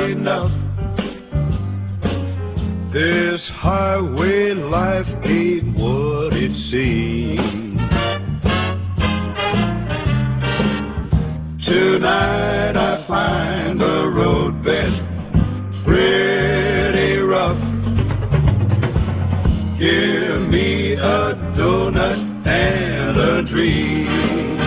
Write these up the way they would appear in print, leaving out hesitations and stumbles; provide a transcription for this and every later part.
enough. This highway life ain't what it seems. Tonight I find the roadbed pretty rough. Give me a donut and a dream.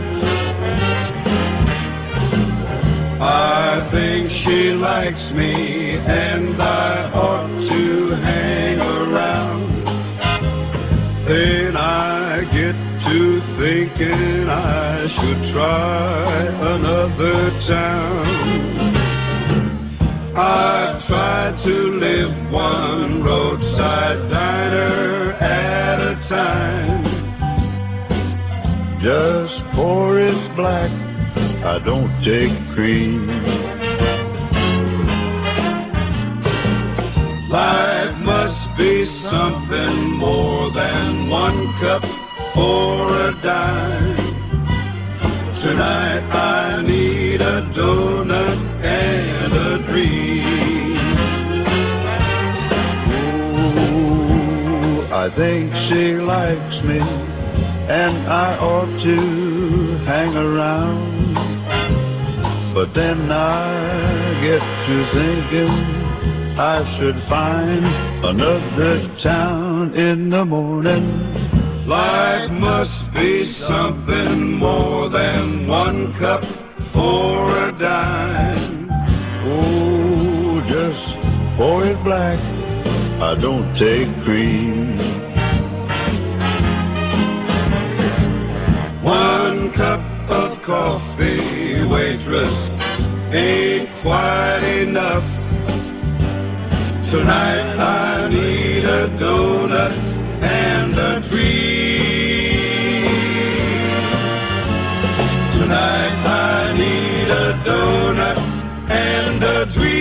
I think she likes me and I ought to hang around. Then I get to thinking I should try another town. I've tried to live one roadside diner at a time. Just Forest Black, I don't take cream. Life must be something more than one cup for a dime. Tonight I need a donut and a dream. Ooh, I think she likes me and I ought to hang around. But then I get to thinking I should find another town in the morning. Life must be something more than one cup for a dime. Oh, just Forest Black, I don't take cream. One cup of coffee, waitress, ain't quite enough. Tonight I need a donut and a dream. Tonight I need a donut and a dream.